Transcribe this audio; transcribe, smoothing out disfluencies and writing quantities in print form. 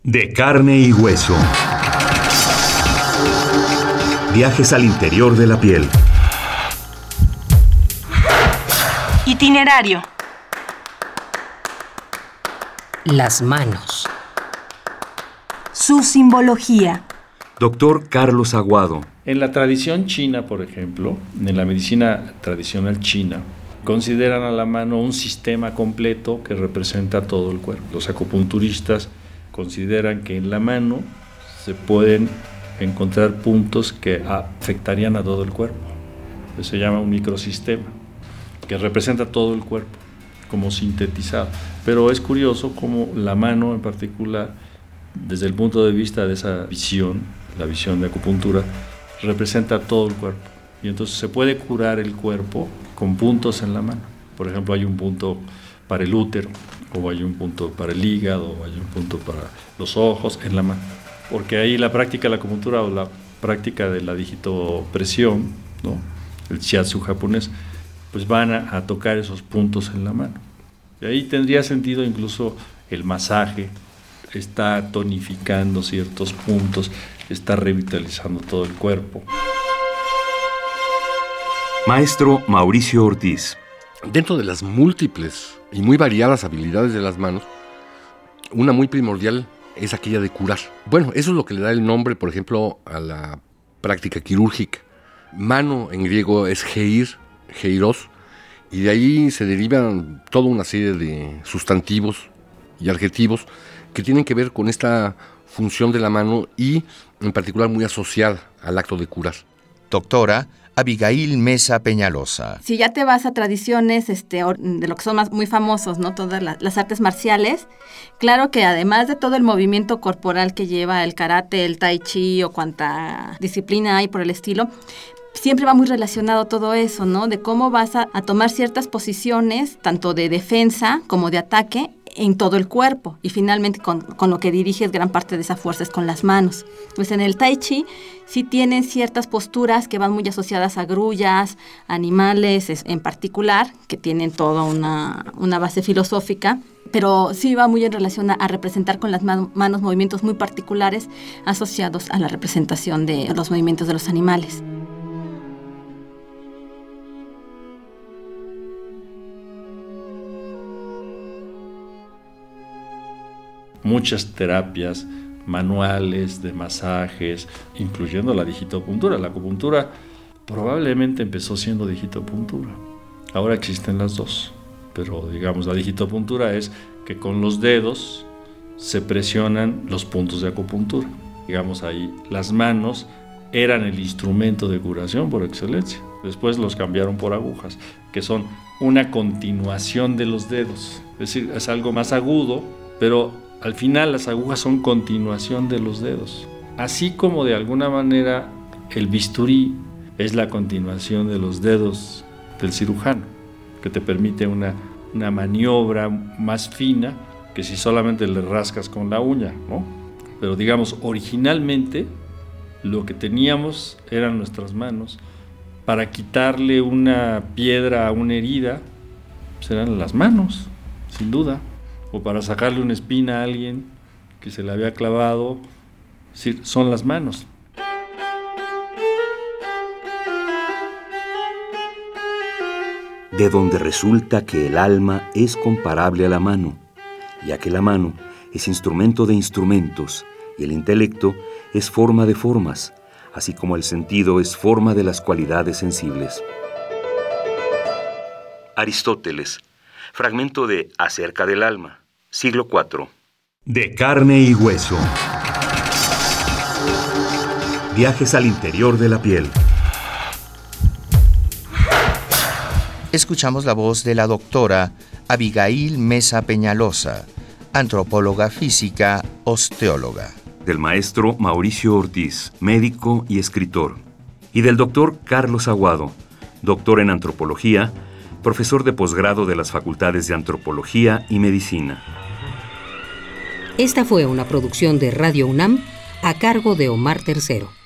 De carne y hueso. Viajes al interior de la piel. Itinerario. Las manos. Su simbología. Doctor Carlos Aguado. En la tradición china, por ejemplo, en la medicina tradicional china, consideran a la mano un sistema completo que representa todo el cuerpo. Los acupunturistas consideran que en la mano se pueden encontrar puntos que afectarían a todo el cuerpo. Eso se llama un microsistema, que representa todo el cuerpo, como sintetizado. Pero es curioso cómo la mano en particular, desde el punto de vista de esa visión, la visión de acupuntura, representa todo el cuerpo. Y entonces se puede curar el cuerpo con puntos en la mano. Por ejemplo, hay un punto para el útero, o hay un punto para el hígado, o hay un punto para los ojos en la mano. Porque ahí la práctica de la acupuntura o la práctica de la digitopresión, ¿no?, el shiatsu japonés, pues van a tocar esos puntos en la mano. Y ahí tendría sentido incluso el masaje, está tonificando ciertos puntos, está revitalizando todo el cuerpo. Maestro Mauricio Ortiz. Dentro de las múltiples y muy variadas habilidades de las manos, una muy primordial es aquella de curar. Bueno, eso es lo que le da el nombre, por ejemplo, a la práctica quirúrgica. Mano en griego es heiros, y de ahí se derivan toda una serie de sustantivos y adjetivos que tienen que ver con esta función de la mano y en particular muy asociada al acto de curar. Doctora Abigail Mesa Peñalosa. Si ya te vas a tradiciones de lo que son muy famosos, ¿no?, todas las artes marciales, claro que además de todo el movimiento corporal que lleva el karate, el tai chi o cuanta disciplina hay por el estilo, siempre va muy relacionado todo eso, ¿no?, de cómo vas a tomar ciertas posiciones, tanto de defensa como de ataque, en todo el cuerpo, y finalmente con lo que diriges gran parte de esa fuerza es con las manos. Pues en el Tai Chi sí tienen ciertas posturas que van muy asociadas a grullas, animales en particular, que tienen toda una base filosófica, pero sí va muy en relación a representar con las manos movimientos muy particulares asociados a la representación de los movimientos de los animales. Muchas terapias manuales, de masajes, incluyendo la digitopuntura. La acupuntura probablemente empezó siendo digitopuntura. Ahora existen las dos, pero digamos la digitopuntura es que con los dedos se presionan los puntos de acupuntura. Digamos ahí las manos eran el instrumento de curación por excelencia. Después los cambiaron por agujas, que son una continuación de los dedos. Es decir, es algo más agudo, pero al final las agujas son continuación de los dedos. Así como de alguna manera el bisturí es la continuación de los dedos del cirujano, que te permite una maniobra más fina que si solamente le rascas con la uña, ¿no? Pero digamos, originalmente lo que teníamos eran nuestras manos. Para quitarle una piedra a una herida, pues eran las manos, sin duda. O para sacarle una espina a alguien que se le había clavado, es decir, son las manos. De donde resulta que el alma es comparable a la mano, ya que la mano es instrumento de instrumentos y el intelecto es forma de formas, así como el sentido es forma de las cualidades sensibles. Aristóteles, fragmento de Acerca del alma, siglo IV. De carne y hueso. Viajes al interior de la piel. Escuchamos la voz de la doctora Abigail Mesa Peñalosa, antropóloga física, osteóloga. Del maestro Mauricio Ortiz, médico y escritor. Y del doctor Carlos Aguado, doctor en antropología, profesor de posgrado de las facultades de Antropología y Medicina. Esta fue una producción de Radio UNAM a cargo de Omar Tercero.